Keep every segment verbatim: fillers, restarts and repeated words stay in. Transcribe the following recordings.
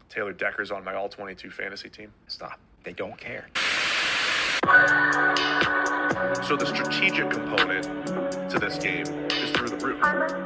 Taylor Decker's on my all twenty-two fantasy team. Stop. They don't care. So the strategic component to this game is through the roof.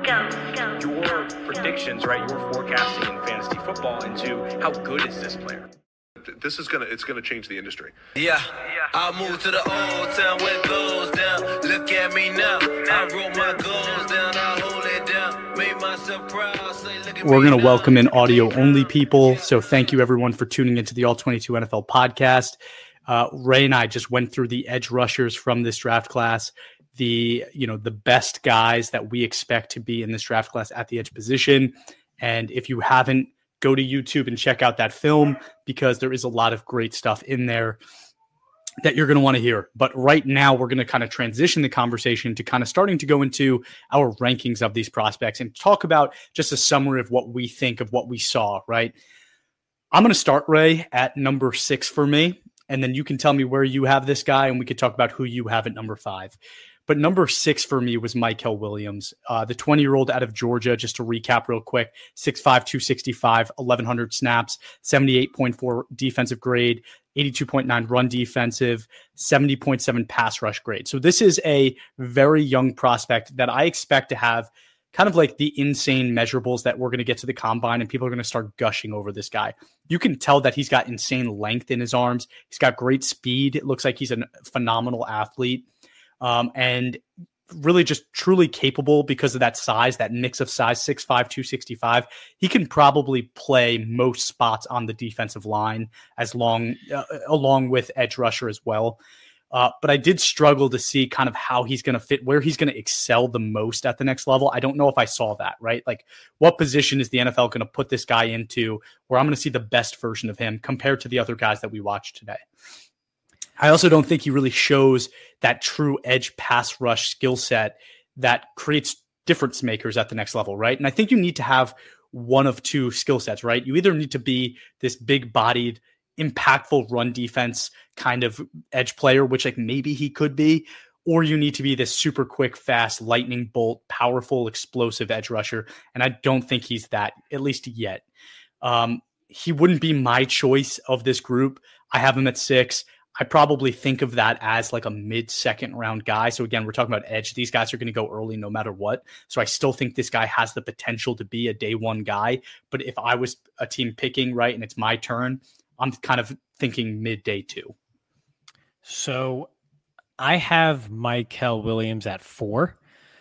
Your predictions, right? Your forecasting in fantasy football into how good is this player? This is gonna, it's gonna change the industry. Yeah, I moved to the old town where it goes down. Look at me now. I wrote my goals down. I hold it down. Made myself proud. Say, look at We're me going to now. welcome in audio only people. So thank you everyone for tuning into the All twenty-two N F L podcast. Uh, Ray and I just went through the edge rushers from this draft class, the, you know, the best guys that we expect to be in this draft class at the edge position. And if you haven't, go to YouTube and check out that film because there is a lot of great stuff in there that you're going to want to hear. But right now we're going to kind of transition the conversation to kind of starting to go into our rankings of these prospects and talk about just a summary of what we think of what we saw, right? I'm going to start, Ray, at number six for me. And then you can tell me where you have this guy and we could talk about who you have at number five. But number six for me was Mykel Williams, uh, the twenty-year-old out of Georgia, just to recap real quick, six five, two sixty-five, eleven hundred snaps, seventy-eight point four defensive grade, eighty-two point nine run defensive, seventy point seven pass rush grade. So this is a very young prospect that I expect to have kind of like the insane measurables that we're going to get to the combine and people are going to start gushing over this guy. You can tell that he's got insane length in his arms. He's got great speed. It looks like he's a phenomenal athlete. Um, and really just truly capable because of that size, that mix of size, six five, two sixty-five. He can probably play most spots on the defensive line as long, uh, along with edge rusher as well. Uh, but I did struggle to see kind of how he's going to fit, where he's going to excel the most at the next level. I don't know if I saw that, right? Like what position is the N F L going to put this guy into where I'm going to see the best version of him compared to the other guys that we watched today? I also don't think he really shows that true edge pass rush skill set that creates difference makers at the next level, right? And I think you need to have one of two skill sets, right? You either need to be this big-bodied, impactful run defense kind of edge player, which like maybe he could be, or you need to be this super quick, fast, lightning bolt, powerful, explosive edge rusher. And I don't think he's that, at least yet. Um, he wouldn't be my choice of this group. I have him at six. I probably think of that as like a mid-second round guy. So again, we're talking about edge. These guys are going to go early no matter what. So I still think this guy has the potential to be a day one guy. But if I was a team picking, right, and it's my turn, I'm kind of thinking mid-day two. So I have Mykel Williams at four,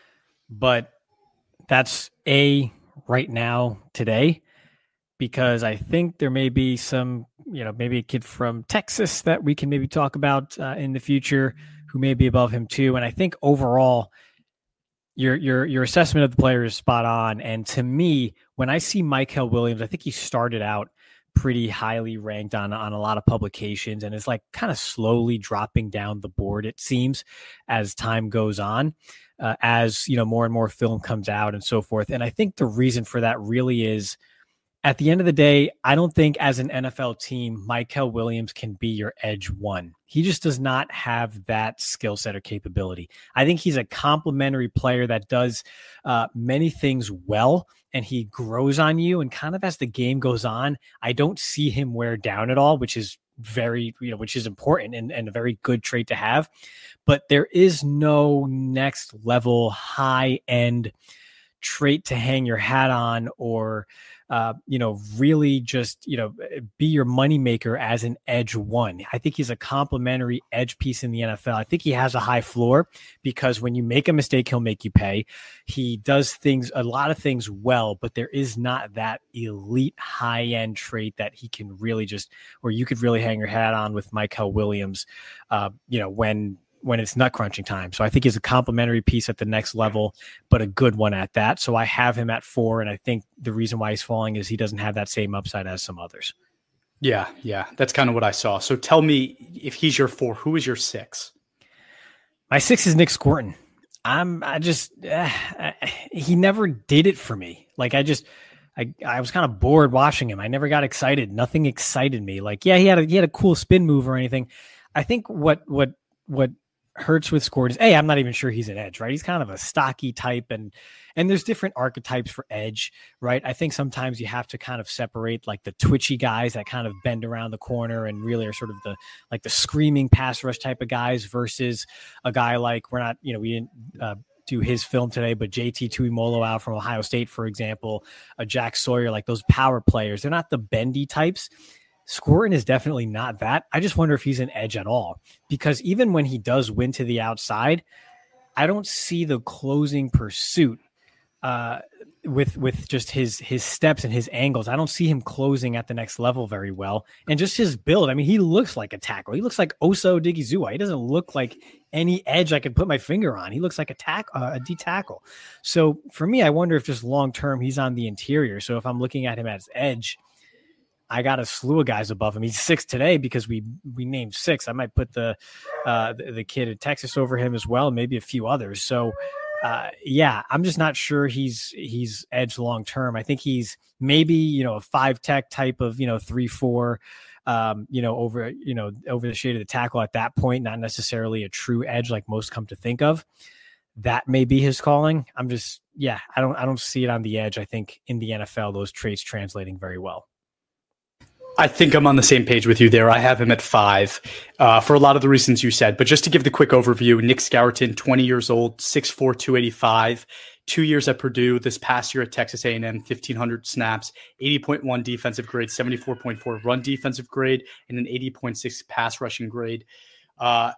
but that's A right now today, because I think there may be some, you know, maybe a kid from Texas that we can maybe talk about uh, in the future who may be above him too. And I think overall, your your your assessment of the player is spot on. And to me, when I see Mykel Williams, I think he started out pretty highly ranked on, on a lot of publications and is like kind of slowly dropping down the board, it seems, as time goes on, uh, as, you know, more and more film comes out and so forth. And I think the reason for that really is, at the end of the day, I don't think as an N F L team, Mykel Williams can be your edge one. He just does not have that skill set or capability. I think he's a complementary player that does uh, many things well, and he grows on you. And kind of as the game goes on, I don't see him wear down at all, which is very, you know, which is important and, and a very good trait to have. But there is no next level high end trait to hang your hat on or Uh, you know, really just, you know, be your moneymaker as an edge one. I think he's a complimentary edge piece in the N F L. I think he has a high floor because when you make a mistake, he'll make you pay. He does things, a lot of things well, but there is not that elite high end trait that he can really just, or you could really hang your hat on with Mykel Williams, uh, you know, when, when it's nut crunching time. So I think he's a complimentary piece at the next level, but a good one at that. So I have him at four. And I think the reason why he's falling is he doesn't have that same upside as some others. Yeah. Yeah. That's kind of what I saw. So tell me, if he's your four, who is your six? My six is Nick Scorton. I'm, I just, uh, I, he never did it for me. Like I just, I, I was kind of bored watching him. I never got excited. Nothing excited me. Like, yeah, he had a, he had a cool spin move or anything. I think what, what, what, hurts with Gordon is, hey, I'm not even sure he's an edge, right? He's kind of a stocky type, and and there's different archetypes for edge, right? I think sometimes you have to kind of separate like the twitchy guys that kind of bend around the corner and really are sort of the like the screaming pass rush type of guys versus a guy like, we're not, you know, we didn't uh, do his film today, but J T Tuimoloau out from Ohio State, for example, a Jack Sawyer, like those power players. They're not the bendy types. Scourton is definitely not that. I just wonder if he's an edge at all, because even when he does win to the outside, I don't see the closing pursuit uh, with with just his his steps and his angles. I don't see him closing at the next level very well. And just his build, I mean, he looks like a tackle. He looks like Osa Odigizua. He doesn't look like any edge I could put my finger on. He looks like a tack, uh, a D tackle. So for me, I wonder if just long term he's on the interior. So if I'm looking at him as edge, I got a slew of guys above him. He's six today because we we named six. I might put the uh, the, the kid at Texas over him as well, and maybe a few others. So, uh, yeah, I'm just not sure he's he's edge long term. I think he's maybe, you know, a five tech type of, you know, three four, um, you know, over you know over the shade of the tackle at that point. Not necessarily a true edge like most come to think of. That may be his calling. I'm just yeah, I don't I don't see it on the edge. I think in the N F L those traits translating very well. I think I'm on the same page with you there. I have him at five uh, for a lot of the reasons you said. But just to give the quick overview, Nick Scourton, twenty years old, six four, two eighty-five, two years at Purdue, this past year at Texas A and M, fifteen hundred snaps, eighty point one defensive grade, seventy-four point four run defensive grade, and an eighty point six pass rushing grade. Uh,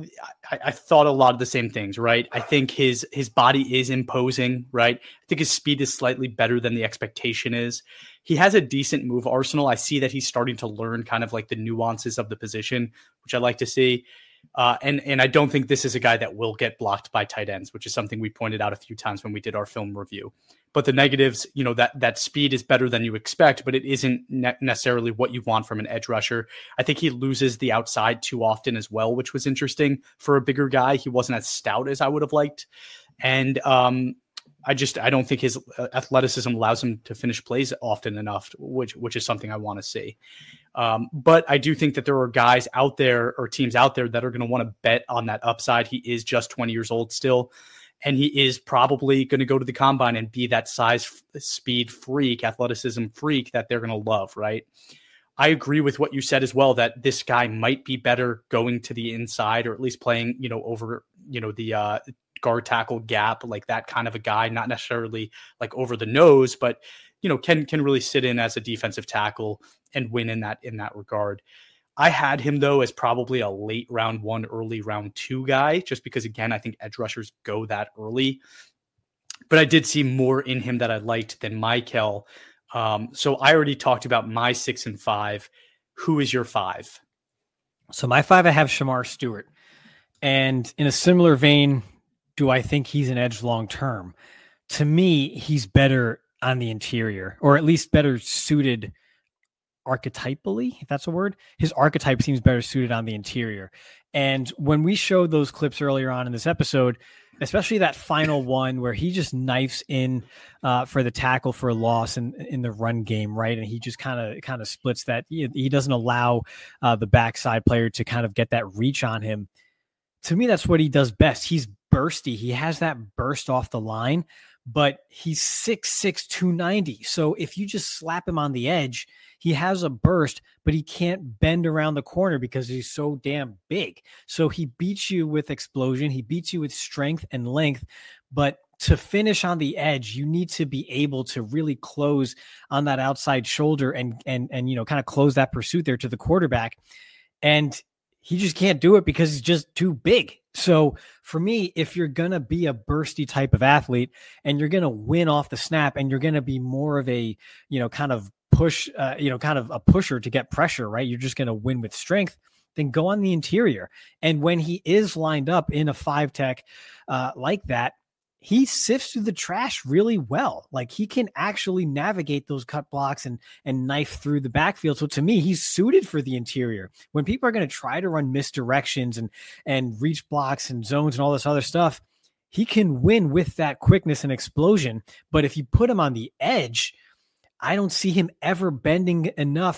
I, I thought a lot of the same things, right? I think his his body is imposing, right? I think his speed is slightly better than the expectation is. He has a decent move arsenal. I see that he's starting to learn kind of like the nuances of the position, which I like to see. Uh, and and I don't think this is a guy that will get blocked by tight ends, which is something we pointed out a few times when we did our film review. But the negatives, you know, that that speed is better than you expect, but it isn't ne- necessarily what you want from an edge rusher. I think he loses the outside too often as well, which was interesting for a bigger guy. He wasn't as stout as I would have liked. And um, I just I don't think his athleticism allows him to finish plays often enough, which which is something I want to see. Um, but I do think that there are guys out there or teams out there that are going to want to bet on that upside. He is just twenty years old still, and he is probably going to go to the combine and be that size, speed freak, athleticism freak that they're going to love, right? I agree with what you said as well, that this guy might be better going to the inside or at least playing, you know, over, you know, the uh, guard tackle gap, like that kind of a guy, not necessarily like over the nose, but you know, can can really sit in as a defensive tackle and win in that in that regard. I had him though as probably a late round one, early round two guy, just because again, I think edge rushers go that early. But I did see more in him that I liked than Michael. Um, so I already talked about my six and five. Who is your five? So my five, I have Shamar Stewart. And in a similar vein, do I think he's an edge long term? To me, he's better on the interior, or at least better suited archetypally, if that's a word. His archetype seems better suited on the interior. And when we showed those clips earlier on in this episode, especially that final one where he just knifes in uh, for the tackle for a loss in, in the run game, right? And he just kind of kind of splits that. He, he doesn't allow uh, the backside player to kind of get that reach on him. To me, that's what he does best. He's bursty. He has that burst off the line, but he's six six, two ninety. So if you just slap him on the edge, he has a burst, but he can't bend around the corner because he's so damn big. So he beats you with explosion. He beats you with strength and length, but to finish on the edge, you need to be able to really close on that outside shoulder and, and, and, you know, kind of close that pursuit there to the quarterback. And he just can't do it because he's just too big. So for me, if you're going to be a bursty type of athlete and you're going to win off the snap and you're going to be more of a, you know, kind of push, uh, you know, kind of a pusher to get pressure, right? You're just going to win with strength, then go on the interior. And when he is lined up in a five tech uh, like that, he sifts through the trash really well. Like he can actually navigate those cut blocks and, and knife through the backfield. So to me, he's suited for the interior. When people are going to try to run misdirections and, and reach blocks and zones and all this other stuff, he can win with that quickness and explosion. But if you put him on the edge, I don't see him ever bending enough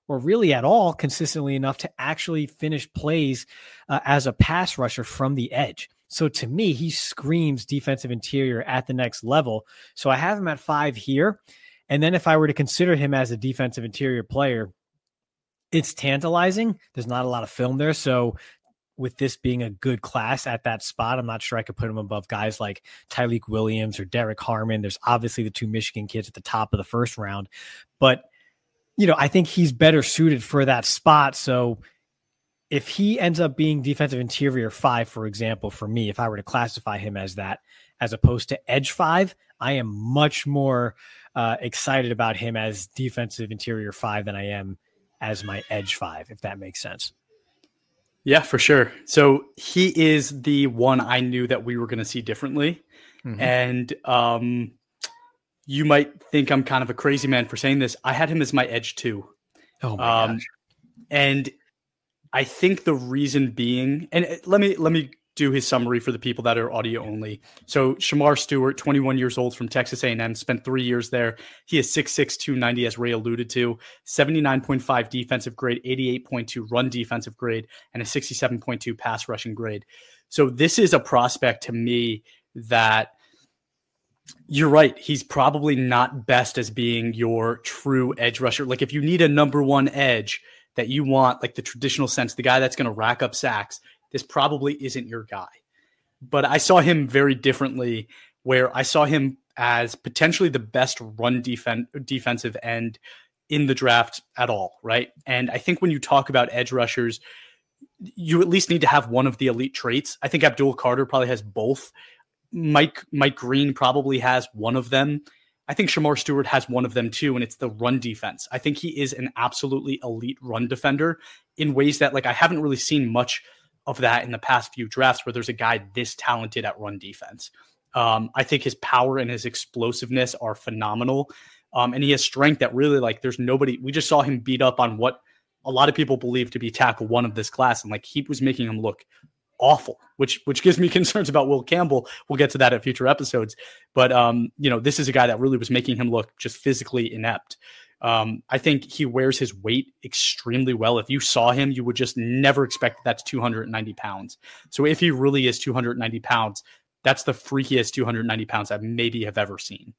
or really at all consistently enough to actually finish plays uh, as a pass rusher from the edge. So to me, he screams defensive interior at the next level. So I have him at five here. And then if I were to consider him as a defensive interior player, it's tantalizing. There's not a lot of film there. So with this being a good class at that spot, I'm not sure I could put him above guys like Tyleik Williams or Derek Harmon. There's obviously the two Michigan kids at the top of the first round, but you know, I think he's better suited for that spot. So if he ends up being defensive interior five, for example, for me, if I were to classify him as that, as opposed to edge five, I am much more uh, excited about him as defensive interior five than I am as my edge five, if that makes sense. Yeah, for sure. So he is the one I knew that we were going to see differently. Mm-hmm. And um, you might think I'm kind of a crazy man for saying this. I had him as my edge two. Oh my um, gosh. And I think the reason being, and let me, let me do his summary for the people that are audio only. So Shamar Stewart, twenty-one years old from Texas A and M, spent three years there. He is six six, two ninety, as Ray alluded to, seventy-nine point five defensive grade, eighty-eight point two run defensive grade, and a sixty-seven point two pass rushing grade. So this is a prospect to me that you're right. He's probably not best as being your true edge rusher. Like if you need a number one edge that you want, like the traditional sense, the guy that's going to rack up sacks, this probably isn't your guy. But I saw him very differently, where I saw him as potentially the best run defen- defensive end in the draft at all, right? And I think when you talk about edge rushers, you at least need to have one of the elite traits. I think Abdul Carter probably has both. Mike Mike Green probably has one of them. I think Shamar Stewart has one of them too, and it's the run defense. I think he is an absolutely elite run defender in ways that, like, I haven't really seen much of that in the past few drafts where there's a guy this talented at run defense. Um, I think his power and his explosiveness are phenomenal. Um, and he has strength that really, like, there's nobody, we just saw him beat up on what a lot of people believe to be tackle one of this class. And like, he was making him look awful, which, which gives me concerns about Will Campbell. We'll get to that at future episodes. But, um, you know, this is a guy that really was making him look just physically inept. Um, I think he wears his weight extremely well. If you saw him, you would just never expect that that's two hundred ninety pounds. So if he really is two hundred ninety pounds, that's the freakiest two hundred ninety pounds I maybe have ever seen.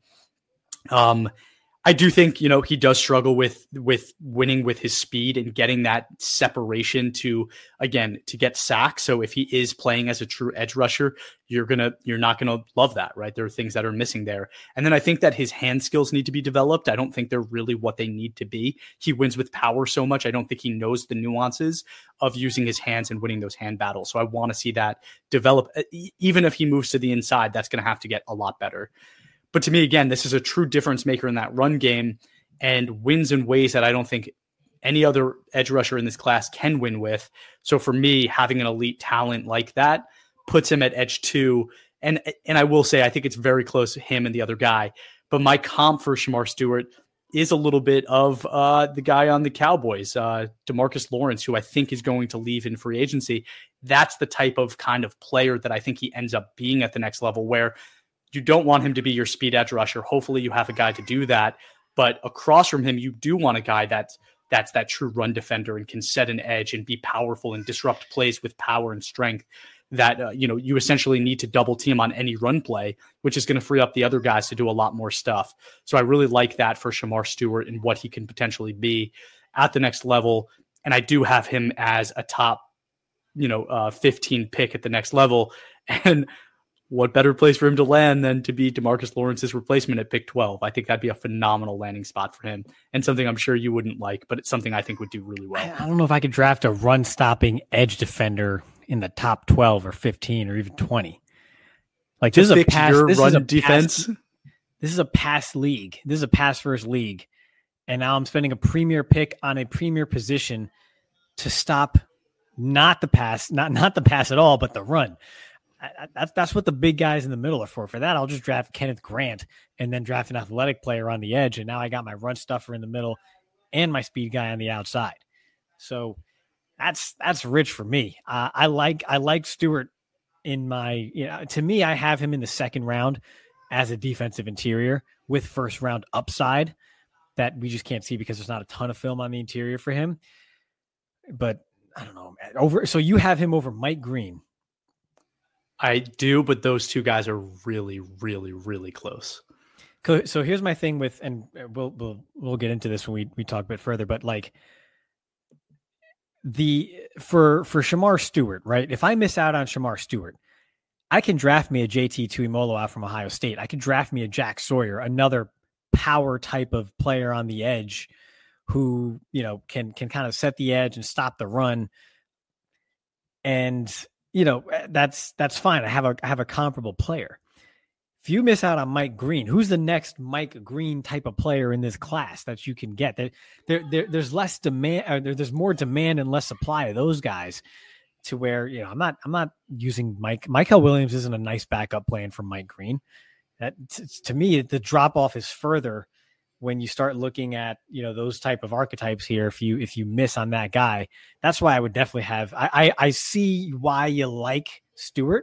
Um, I do think, you know, he does struggle with, with winning with his speed and getting that separation to, again, to get sacks. So if he is playing as a true edge rusher, you're going to, you're not going to love that, right? There are things that are missing there. And then I think that his hand skills need to be developed. I don't think they're really what they need to be. He wins with power so much. I don't think he knows the nuances of using his hands and winning those hand battles. So I want to see that develop. Even if he moves to the inside, that's going to have to get a lot better. But to me, again, this is a true difference maker in that run game and wins in ways that I don't think any other edge rusher in this class can win with. So for me, having an elite talent like that puts him at edge two. And, and I will say, I think it's very close to him and the other guy. But my comp for Shamar Stewart is a little bit of uh, the guy on the Cowboys, uh, DeMarcus Lawrence, who I think is going to leave in free agency. That's the type of kind of player that I think he ends up being at the next level, where you don't want him to be your speed edge rusher. Hopefully you have a guy to do that. But across from him, you do want a guy that's, that's that true run defender and can set an edge and be powerful and disrupt plays with power and strength that, uh, you know, you essentially need to double team on any run play, which is going to free up the other guys to do a lot more stuff. So I really like that for Shamar Stewart and what he can potentially be at the next level. And I do have him as a top, you know, uh, fifteen pick at the next level. And what better place for him to land than to be DeMarcus Lawrence's replacement at pick twelve? I think that'd be a phenomenal landing spot for him and something I'm sure you wouldn't like, but it's something I think would do really well. I don't know if I could draft a run stopping edge defender in the top twelve or fifteen or even twenty. Like this is a pass your this run is a defense. Pass, this is a pass league. This is a pass first league. And now I'm spending a premier pick on a premier position to stop not the pass, not, not the pass at all, but the run. I, that's that's what the big guys in the middle are for. For that, I'll just draft Kenneth Grant and then draft an athletic player on the edge. And now I got my run stuffer in the middle and my speed guy on the outside. So that's that's rich for me. Uh, I like I like Stewart in my, you know, to me, I have him in the second round as a defensive interior with first round upside. that we just can't see because there's not a ton of film on the interior for him. But I don't know, man. Over, so you have him over Mike Green. I do, but those two guys are really, really, really close. So here's my thing with, and we'll we'll we'll get into this when we we talk a bit further. But like the for for Shamar Stewart, right? If I miss out on Shamar Stewart, I can draft me a J T Tuimoloau out from Ohio State. I can draft me a Jack Sawyer, another power type of player on the edge who, you know, can can kind of set the edge and stop the run. And, you know, that's that's fine. I have a I have a comparable player. If you miss out on Mike Green, who's the next Mike Green type of player in this class that you can get? There, there, there there's less demand, or there, there's more demand and less supply of those guys. To where, you know, I'm not, I'm not using Mike. Michael Williams isn't a nice backup plan for Mike Green. That t- to me, the drop off is further when you start looking at, you know, those type of archetypes here. If you if you miss on that guy, that's why I would definitely have. I I, I see why you like Stewart,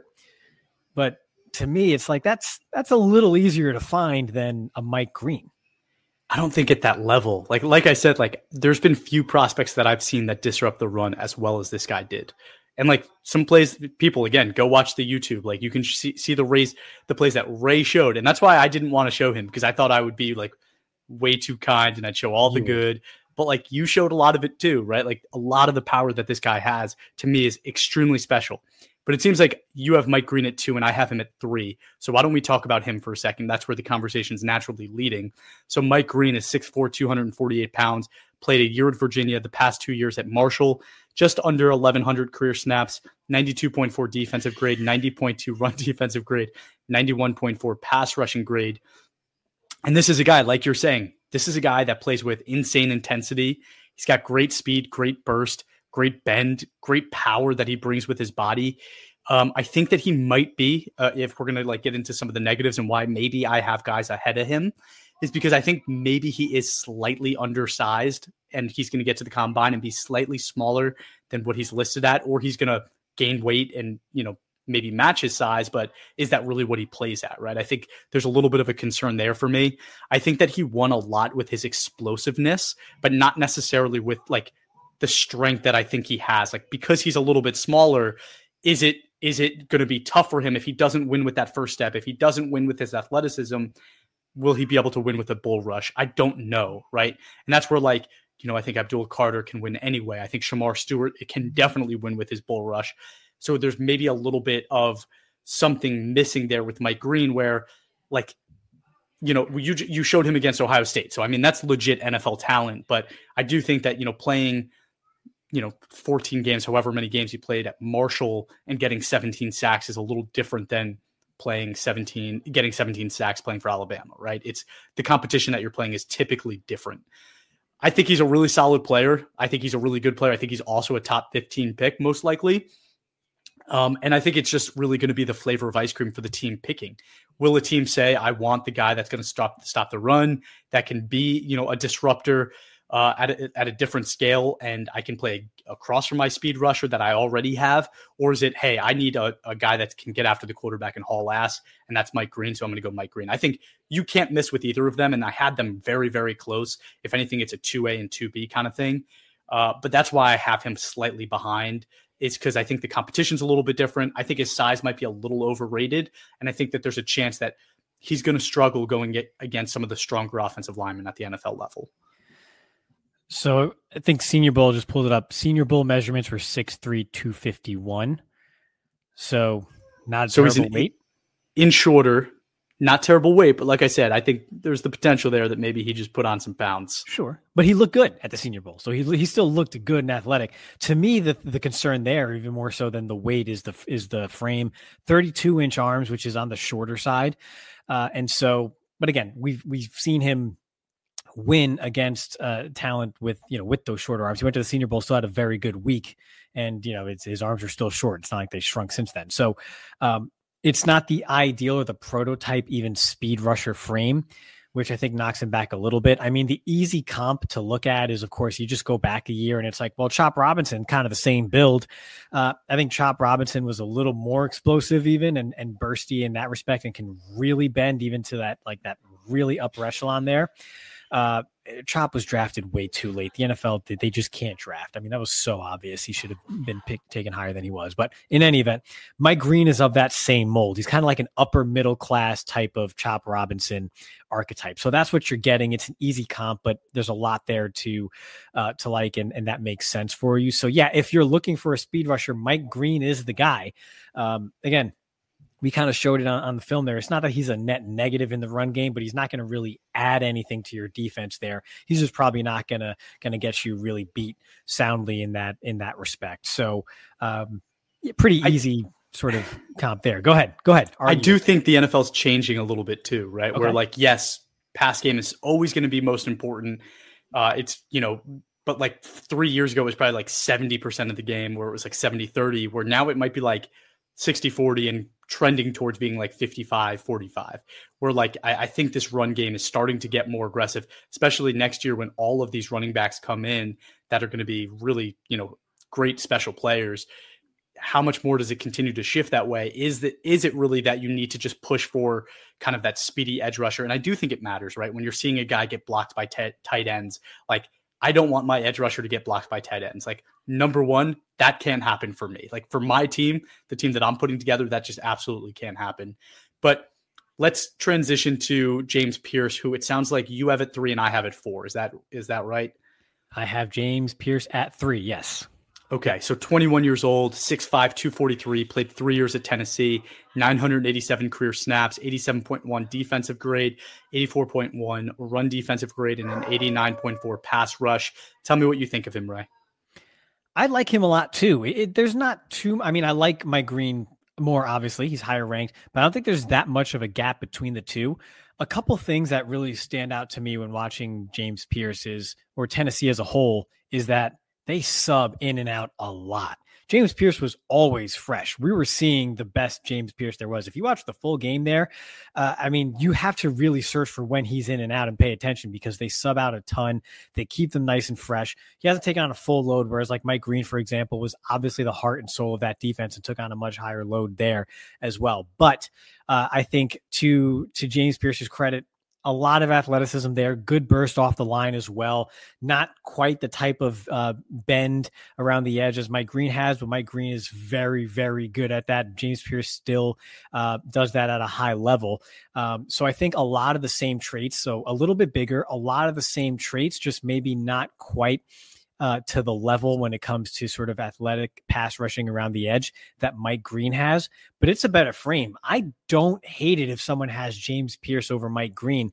but to me, it's like that's that's a little easier to find than a Mike Green. I don't think at that level. Like like I said, like there's been few prospects that I've seen that disrupt the run as well as this guy did. And like some plays, people, again, go watch the YouTube. Like you can see, see the race, the plays that Ray showed. And that's why I didn't want to show him, because I thought I would be like way too kind and I'd show all the good. But like you showed a lot of it too, right? Like a lot of the power that this guy has to me is extremely special. But it seems like you have Mike Green at two and I have him at three. So why don't we talk about him for a second? That's where the conversation is naturally leading. So Mike Green is six foot four, two hundred forty-eight pounds, played a year at Virginia, the past two years at Marshall, just under eleven hundred career snaps, ninety-two point four defensive grade, ninety point two run defensive grade, ninety-one point four pass rushing grade. And this is a guy, like you're saying, this is a guy that plays with insane intensity. He's got great speed, great burst, great bend, great power that he brings with his body. Um, I think that he might be, uh, if we're going to like get into some of the negatives and why maybe I have guys ahead of him, is because I think maybe he is slightly undersized and he's going to get to the combine and be slightly smaller than what he's listed at, or he's going to gain weight and, you know, maybe match his size, but is that really what he plays at, right? I think there's a little bit of a concern there for me. I think that he won a lot with his explosiveness, but not necessarily with like the strength that I think he has. Like, because he's a little bit smaller, is it is it going to be tough for him if he doesn't win with that first step? If he doesn't win with his athleticism, will he be able to win with a bull rush? I don't know, right? And that's where, like, you know, I think Abdul Carter can win anyway. I think Shamar Stewart it can definitely win with his bull rush. So there's maybe a little bit of something missing there with Mike Green where, like, you know, you you showed him against Ohio State. So, I mean, that's legit N F L talent. But I do think that, you know, playing, you know, fourteen games, however many games he played at Marshall and getting seventeen sacks is a little different than playing seventeen, getting seventeen sacks playing for Alabama, right? It's the competition that you're playing is typically different. I think he's a really solid player. I think he's a really good player. I think he's also a top fifteen pick, most likely. Um, and I think it's just really going to be the flavor of ice cream for the team picking. Will a team say, I want the guy that's going to stop stop the run, that can be, you know, a disruptor uh, at, a, at a different scale, and I can play across from my speed rusher that I already have? Or is it, hey, I need a, a guy that can get after the quarterback and haul ass, and that's Mike Green, so I'm going to go Mike Green. I think you can't miss with either of them, and I had them very, very close. If anything, it's a two A and two B kind of thing. Uh, but that's why I have him slightly behind. It's because I think the competition's a little bit different. I think his size might be a little overrated. And I think that there's a chance that he's going to struggle going against some of the stronger offensive linemen at the N F L level. So I think Senior Bowl just pulled it up. Senior Bowl measurements were six three, two fifty-one. So not a so terrible he's weight. In shorter, not terrible weight, but like I said, I think there's the potential there that maybe he just put on some pounds. Sure. But he looked good at the Senior Bowl. So he he still looked good and athletic. To me, the the concern there, even more so than the weight, is the is the frame. thirty-two inch arms, which is on the shorter side. Uh, and so, but again, we've we've seen him win against uh, talent with, you know, with those shorter arms. He went to the Senior Bowl, still had a very good week. And, you know, it's, his arms are still short. It's not like they shrunk since then. So, um, it's not the ideal or the prototype, even speed rusher frame, which I think knocks him back a little bit. I mean, the easy comp to look at is, of course, you just go back a year and it's like, well, Chop Robinson, kind of the same build. Uh, I think Chop Robinson was a little more explosive even and, and bursty in that respect and can really bend even to that, like that really upper echelon there. Uh, Chop was drafted way too late. The N F L, they just can't draft. I mean, that was so obvious. He should have been picked, taken higher than he was. But in any event, Mike Green is of that same mold. He's kind of like an upper middle class type of Chop Robinson archetype. So that's what you're getting. It's an easy comp, but there's a lot there to uh, to like, and, and that makes sense for you. So yeah, if you're looking for a speed rusher, Mike Green is the guy. Um, again, we kind of showed it on, on the film there. It's not that he's a net negative in the run game, but he's not going to really add anything to your defense there. He's just probably not going to going to get you really beat soundly in that in that respect. So um, pretty easy I, sort of comp there. Go ahead. Go ahead. Argue. I do think the N F L is changing a little bit too, right? Okay. Where like, yes, pass game is always going to be most important. Uh, it's, you know, but like three years ago, it was probably like seventy percent of the game where it was like seventy thirty, where now it might be like sixty forty and trending towards being like fifty-five forty-five, where like I, I think this run game is starting to get more aggressive, especially next year when all of these running backs come in that are going to be really, you know, great special players. How much more does it continue to shift that way? Is that is it really that you need to just push for kind of that speedy edge rusher? And I do think it matters, right? When you're seeing a guy get blocked by t- tight ends, like I don't want my edge rusher to get blocked by tight ends. Like, number one, that can't happen for me. Like, for my team, the team that I'm putting together, that just absolutely can't happen. But let's transition to James Pierce, who it sounds like you have at three and I have at four. Is that is that right? I have James Pierce at three, yes. Okay, so twenty-one years old, six five, two forty-three, played three years at Tennessee, nine hundred eighty-seven career snaps, eighty-seven point one defensive grade, eighty-four point one run defensive grade, and an eighty-nine point four pass rush. Tell me what you think of him, Ray. I like him a lot too. It, there's not too, I mean, I like Mike Green more, obviously. He's higher ranked, but I don't think there's that much of a gap between the two. A couple things that really stand out to me when watching James Pierce is, or Tennessee as a whole, is that they sub in and out a lot. James Pierce was always fresh. We were seeing the best James Pierce there was. If you watch the full game there, uh, I mean, you have to really search for when he's in and out and pay attention because they sub out a ton. They keep them nice and fresh. He hasn't taken on a full load, whereas like Mike Green, for example, was obviously the heart and soul of that defense and took on a much higher load there as well. But uh, I think to to James Pierce's credit, a lot of athleticism there, good burst off the line as well. Not quite the type of uh, bend around the edge as Mike Green has, but Mike Green is very, very good at that. James Pierce still uh, does that at a high level. Um, so I think a lot of the same traits, so a little bit bigger, a lot of the same traits, just maybe not quite Uh, to the level when it comes to sort of athletic pass rushing around the edge that Mike Green has, but it's a better frame. I don't hate it if someone has James Pierce over Mike Green.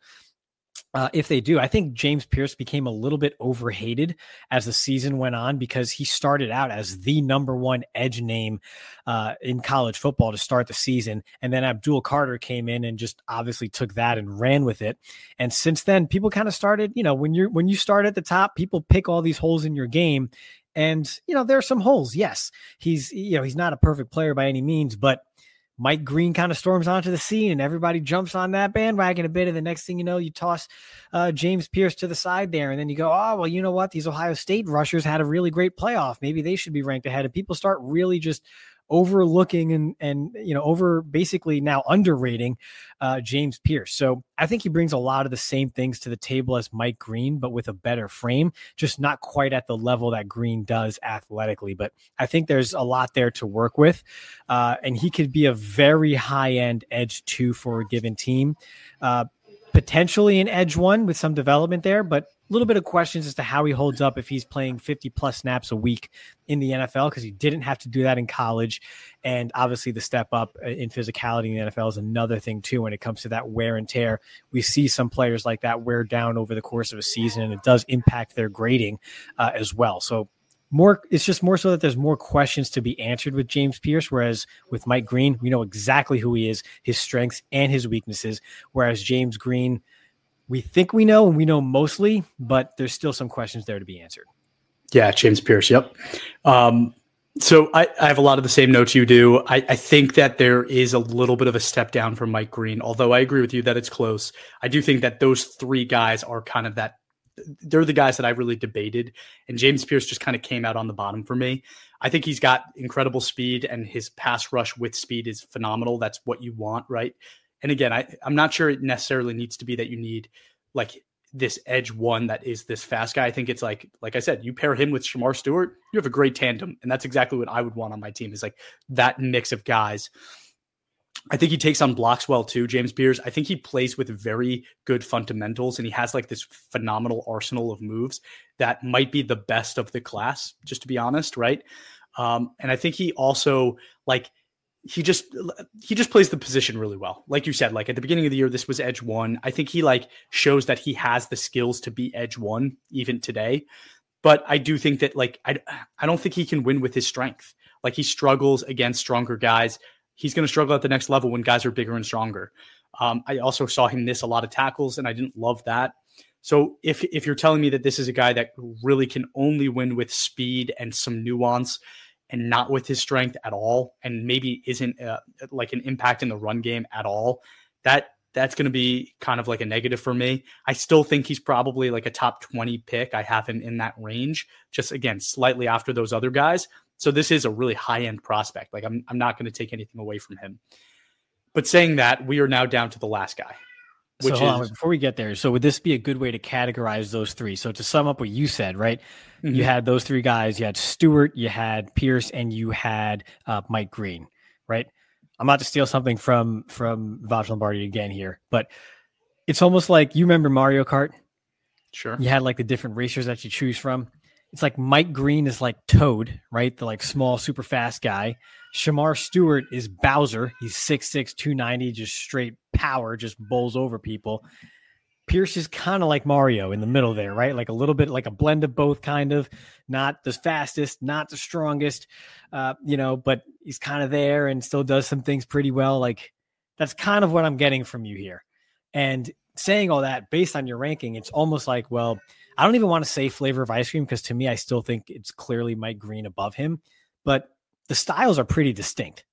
Uh, if they do, I think James Pierce became a little bit overhated as the season went on because he started out as the number one edge name uh, in college football to start the season. And then Abdul Carter came in and just obviously took that and ran with it. And since then, people kind of started, you know, when you're, when you start at the top, people pick all these holes in your game. And, you know, there are some holes. Yes, he's, you know, he's not a perfect player by any means, but Mike Green kind of storms onto the scene and everybody jumps on that bandwagon a bit. And the next thing you know, you toss uh, James Pierce to the side there. And then you go, oh, well, you know what? These Ohio State rushers had a really great playoff. Maybe they should be ranked ahead. And people start really just overlooking and, and, you know, over basically now underrating uh, James Pierce. So I think he brings a lot of the same things to the table as Mike Green, but with a better frame, just not quite at the level that Green does athletically. But I think there's a lot there to work with. Uh, and he could be a very high end edge two for a given team, uh, potentially an edge one with some development there, but a little bit of questions as to how he holds up if he's playing fifty plus snaps a week in the N F L, because he didn't have to do that in college. And obviously the step up in physicality in the N F L is another thing too, when it comes to that wear and tear. We see some players like that wear down over the course of a season, and it does impact their grading uh, as well. So more, it's just more so that there's more questions to be answered with James Pierce, whereas with Mike Green, we know exactly who he is, his strengths and his weaknesses, whereas James Green, we think we know, and we know mostly, but there's still some questions there to be answered. Yeah, James Pierce. Yep. Um, so I, I have a lot of the same notes you do. I, I think that there is a little bit of a step down from Mike Green, although I agree with you that it's close. I do think that those three guys are kind of that. They're the guys that I really debated, and James Pierce just kind of came out on the bottom for me. I think he's got incredible speed, and his pass rush with speed is phenomenal. That's what you want, right? And again, I, I'm not sure it necessarily needs to be that you need like this edge one that is this fast guy. I think it's like, like I said, you pair him with Shamar Stewart, you have a great tandem. And that's exactly what I would want on my team, is like that mix of guys. I think he takes on blocks well too, James Beers. I think he plays with very good fundamentals, and he has like this phenomenal arsenal of moves that might be the best of the class, just to be honest, right? Um, and I think he also like he just he just plays the position really well. Like you said, like at the beginning of the year, this was edge one. I think he like shows that he has the skills to be edge one even today. But I do think that like I I don't think he can win with his strength. Like he struggles against stronger guys. He's going to struggle at the next level when guys are bigger and stronger. Um, I also saw him miss a lot of tackles, and I didn't love that. So if if you're telling me that this is a guy that really can only win with speed and some nuance and not with his strength at all, and maybe isn't uh, like an impact in the run game at all, that that's going to be kind of like a negative for me. I still think he's probably like a top twenty pick. I have him in that range, just again, slightly after those other guys. So this is a really high-end prospect. Like I'm, I'm not going to take anything away from him. But saying that, we are now down to the last guy. Which so hold is, on, before we get there, so would this be a good way to categorize those three? So to sum up what you said, right? Mm-hmm. You had those three guys. You had Stewart, you had Pierce, and you had uh, Mike Green, right? I'm about to steal something from from Vaj Lombardi again here, but it's almost like, you remember Mario Kart? Sure. You had like the different racers that you choose from. It's like Mike Green is like Toad, right? The like small, super fast guy. Shamar Stewart is Bowser. He's six six, two ninety, just straight power, just bowls over people. Pierce is kind of like Mario in the middle there, right? Like a little bit like a blend of both, kind of. Not the fastest, not the strongest, uh, you know, but he's kind of there and still does some things pretty well. Like that's kind of what I'm getting from you here. And saying all that based on your ranking, it's almost like, well, I don't even want to say flavor of ice cream, because to me, I still think it's clearly Mike Green above him, but the styles are pretty distinct.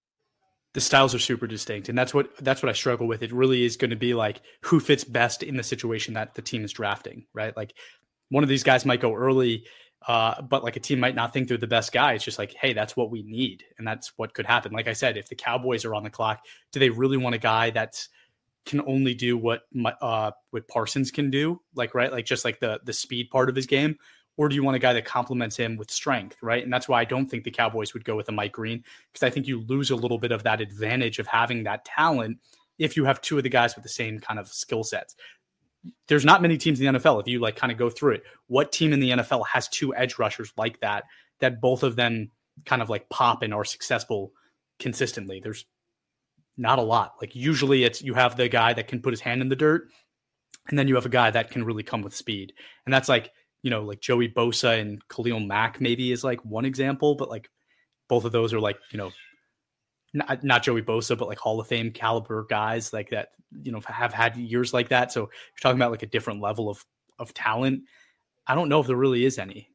The styles are super distinct. And that's what, that's what I struggle with. It really is going to be like who fits best in the situation that the team is drafting, right? Like one of these guys might go early, uh, but like a team might not think they're the best guy. It's just like, hey, that's what we need. And that's what could happen. Like I said, if the Cowboys are on the clock, do they really want a guy that's can only do what uh what Parsons can do, like right, like just like the the speed part of his game, or do you want a guy that complements him with strength, right? And that's why I don't think the Cowboys would go with a Mike Green, because I think you lose a little bit of that advantage of having that talent if you have two of the guys with the same kind of skill sets. There's not many teams in the N F L, if you like kind of go through it, what team in the N F L has two edge rushers like that, that both of them kind of like pop and are successful consistently? There's not a lot. Like usually it's, you have the guy that can put his hand in the dirt, and then you have a guy that can really come with speed. And that's like, you know, like Joey Bosa and Khalil Mack maybe is like one example, but like both of those are like, you know, not, not Joey Bosa, but like Hall of Fame caliber guys like that, you know, have had years like that. So you're talking about like a different level of, of talent. I don't know if there really is any.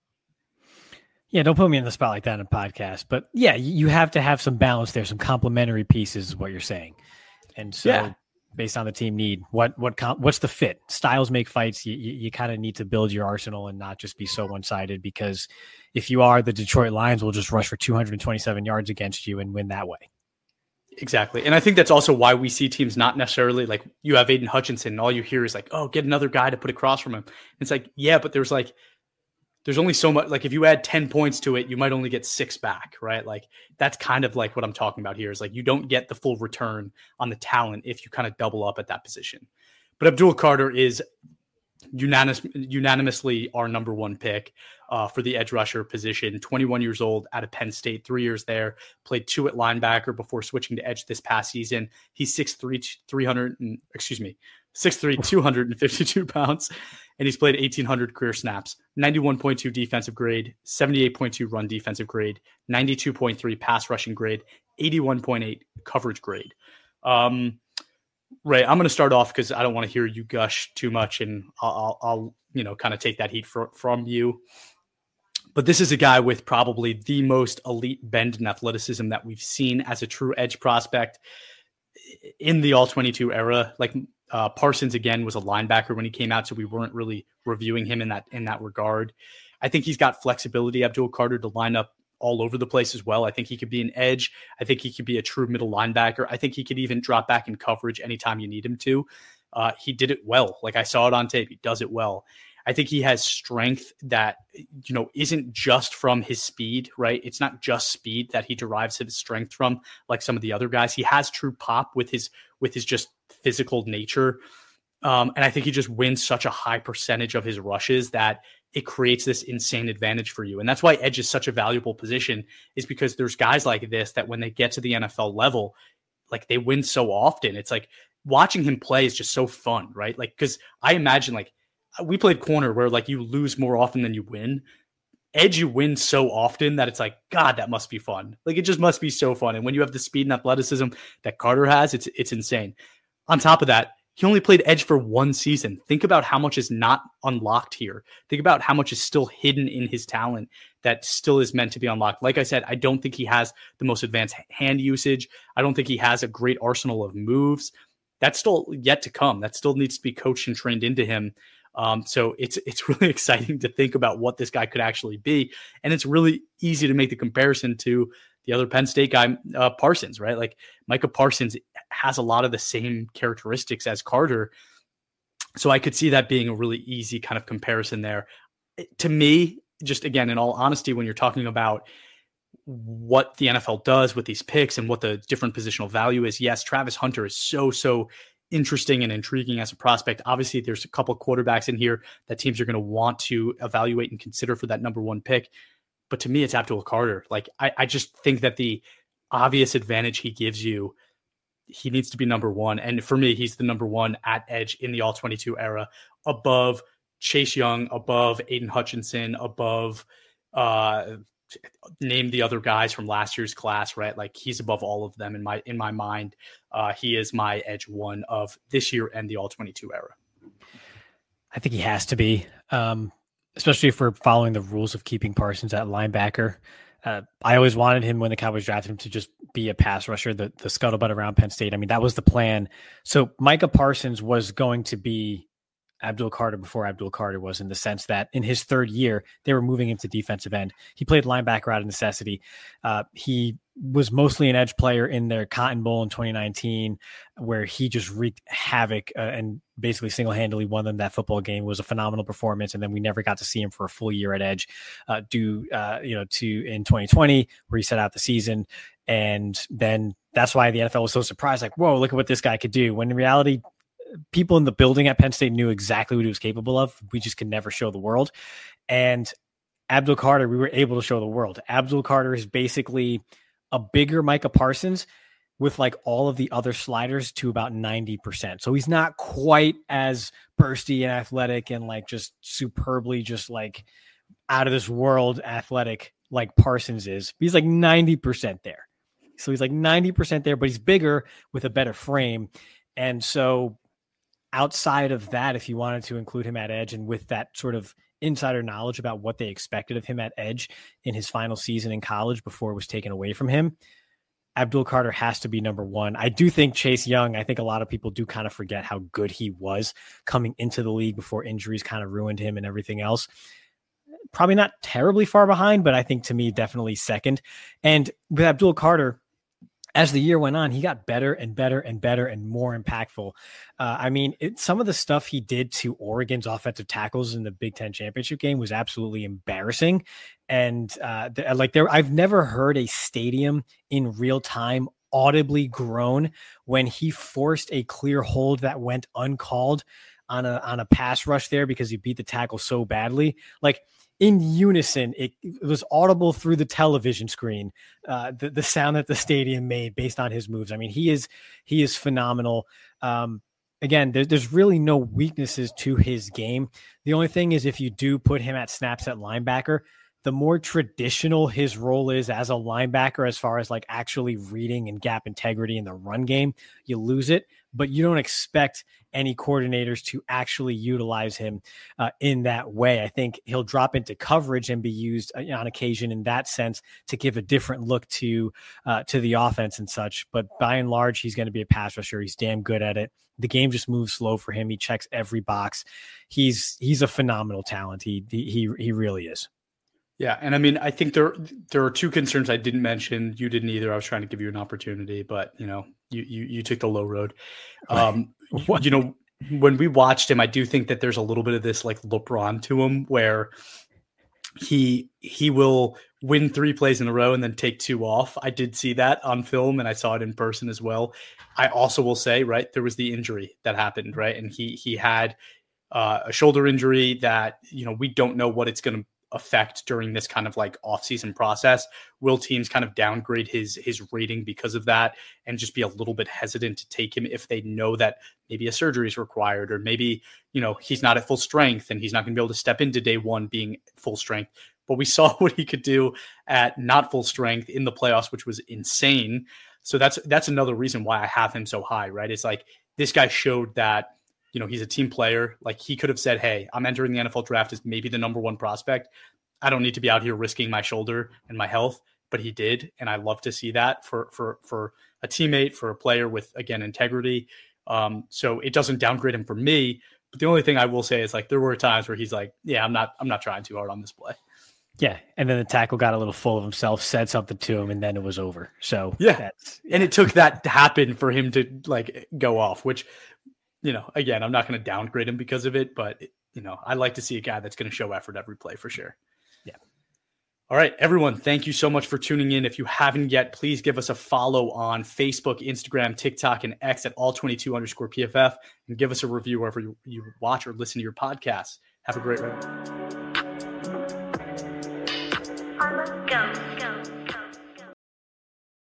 Yeah, don't put me in the spot like that in a podcast. But yeah, you have to have some balance there, some complementary pieces is what you're saying. And so yeah. Based on the team need, what what what's the fit? Styles make fights. You, you, you kind of need to build your arsenal and not just be so one-sided, because if you are, the Detroit Lions will just rush for two hundred twenty-seven yards against you and win that way. Exactly. And I think that's also why we see teams not necessarily like, you have Aiden Hutchinson and all you hear is like, oh, get another guy to put across from him. It's like, yeah, but there's like, there's only so much, like if you add ten points to it, you might only get six back, right? Like that's kind of like what I'm talking about here, is like you don't get the full return on the talent if you kind of double up at that position. But Abdul Carter is unanimous, unanimously our number one pick uh, for the edge rusher position. twenty-one years old, out of Penn State, three years there, played two at linebacker before switching to edge this past season. He's six three, three hundred, excuse me, six three, two hundred fifty-two pounds, and he's played eighteen hundred career snaps, ninety-one point two defensive grade, seventy-eight point two run defensive grade, ninety-two point three pass rushing grade, eighty-one point eight coverage grade. Um, Ray, I'm going to start off because I don't want to hear you gush too much, and I'll, I'll, I'll you know, kind of take that heat for, from you. But this is a guy with probably the most elite bend and athleticism that we've seen as a true edge prospect in the all twenty-two era. Like uh, Parsons, again, was a linebacker when he came out, so we weren't really reviewing him in that in that regard. I think he's got flexibility, Abdul Carter, to line up all over the place as well. I think he could be an edge. I think he could be a true middle linebacker. I think he could even drop back in coverage anytime you need him to. Uh, he did it well. Like I saw it on tape. He does it well. I think he has strength that, you know, isn't just from his speed, right? It's not just speed that he derives his strength from, like some of the other guys. He has true pop with his with his just physical nature. Um, and I think he just wins such a high percentage of his rushes that it creates this insane advantage for you. And that's why edge is such a valuable position, is because there's guys like this that when they get to the N F L level, like they win so often. It's like watching him play is just so fun, right? Like, because I imagine like, we played corner where like you lose more often than you win. Edge, you win so often that it's like, God, that must be fun. Like it just must be so fun. And when you have the speed and athleticism that Carter has, it's it's insane. On top of that, he only played edge for one season. Think about how much is not unlocked here. Think about how much is still hidden in his talent that still is meant to be unlocked. Like I said, I don't think he has the most advanced hand usage. I don't think he has a great arsenal of moves. That's still yet to come. That still needs to be coached and trained into him. Um, so it's it's really exciting to think about what this guy could actually be. And it's really easy to make the comparison to the other Penn State guy, uh, Parsons, right? Like Micah Parsons has a lot of the same characteristics as Carter. So I could see that being a really easy kind of comparison there. To me, just again, in all honesty, when you're talking about what the N F L does with these picks and what the different positional value is, yes, Travis Hunter is so, so interesting and intriguing as a prospect. Obviously, there's a couple of quarterbacks in here that teams are going to want to evaluate and consider for that number one pick. But to me, it's Abdul Carter. Like, I, I just think that the obvious advantage he gives you, he needs to be number one. And for me, he's the number one at edge in the all twenty-two era, above Chase Young, above Aiden Hutchinson, above uh, name the other guys from last year's class, right? Like he's above all of them in my in my mind. Uh, he is my edge one of this year and the all twenty-two era. I think he has to be, um, especially if we're following the rules of keeping Parsons at linebacker. Uh, I always wanted him when the Cowboys drafted him to just be a pass rusher, the, the scuttlebutt around Penn State. I mean, that was the plan. So Micah Parsons was going to be Abdul Carter before Abdul Carter was, in the sense that in his third year, they were moving him to defensive end. He played linebacker out of necessity. Uh, he was mostly an edge player in their Cotton Bowl in twenty nineteen, where he just wreaked havoc uh, and basically single-handedly won them that football game. It was a phenomenal performance. And then we never got to see him for a full year at edge uh, due, uh, you know, to in twenty twenty, where he set out the season. And then that's why the N F L was so surprised, like, whoa, look at what this guy could do. When in reality, people in the building at Penn State knew exactly what he was capable of. We just could never show the world. And Abdul Carter, we were able to show the world. Abdul Carter is basically a bigger Micah Parsons with like all of the other sliders to about ninety percent. So he's not quite as bursty and athletic and like just superbly just like out of this world athletic like Parsons is. He's like ninety percent there. So he's like ninety percent there, but he's bigger with a better frame. And so outside of that, if you wanted to include him at edge and with that sort of insider knowledge about what they expected of him at edge in his final season in college before it was taken away from him, Abdul Carter has to be number one. I do think Chase Young, I think a lot of people do kind of forget how good he was coming into the league before injuries kind of ruined him and everything else. Probably not terribly far behind, but I think to me, definitely second. And with Abdul Carter, as the year went on, he got better and better and better and more impactful. Uh, I mean, it, some of the stuff he did to Oregon's offensive tackles in the Big Ten championship game was absolutely embarrassing. And uh, th- like there, I've never heard a stadium in real time audibly groan when he forced a clear hold that went uncalled on a on a pass rush there because he beat the tackle so badly. Like, in unison, it, it was audible through the television screen, uh, the, the sound that the stadium made based on his moves. I mean, he is he is phenomenal. Um, again, there, there's really no weaknesses to his game. The only thing is if you do put him at snaps at linebacker, the more traditional his role is as a linebacker, as far as like actually reading and gap integrity in the run game, you lose it. But you don't expect any coordinators to actually utilize him uh, in that way. I think he'll drop into coverage and be used on occasion in that sense to give a different look to uh, to the offense and such. But by and large, he's going to be a pass rusher. He's damn good at it. The game just moves slow for him. He checks every box. He's he's a phenomenal talent. He he he really is. Yeah, and I mean, I think there there are two concerns I didn't mention. You didn't either. I was trying to give you an opportunity, but you know, you you, you took the low road. Um, you, you know, when we watched him, I do think that there's a little bit of this like LeBron to him where he he will win three plays in a row and then take two off. I did see that on film and I saw it in person as well. I also will say, right, there was the injury that happened, right? And he he had uh, a shoulder injury that, you know, we don't know what it's going to affect during this kind of like off-season process. Will teams kind of downgrade his his rating because of that and just be a little bit hesitant to take him if they know that maybe a surgery is required, or maybe, you know, he's not at full strength and he's not going to be able to step into day one being full strength. But we saw what he could do at not full strength in the playoffs, which was insane. So that's that's another reason why I have him so high, right? It's like this guy showed that, you know, he's a team player. Like he could have said, hey, I'm entering the N F L draft as maybe the number one prospect. I don't need to be out here risking my shoulder and my health, but he did. And I love to see that for, for, for a teammate, for a player with, again, integrity. Um, so it doesn't downgrade him for me. But the only thing I will say is like, there were times where he's like, yeah, I'm not, I'm not trying too hard on this play. Yeah. And then the tackle got a little full of himself, said something to him, and then it was over. So yeah. That's, and it took that to happen for him to like go off, which, you know, again, I'm not going to downgrade him because of it, but, you know, I like to see a guy that's going to show effort every play for sure. Yeah. All right, everyone, thank you so much for tuning in. If you haven't yet, please give us a follow on Facebook, Instagram, TikTok, and X at all twenty-two underscore P F F, and give us a review wherever you, you watch or listen to your podcasts. Have a great one.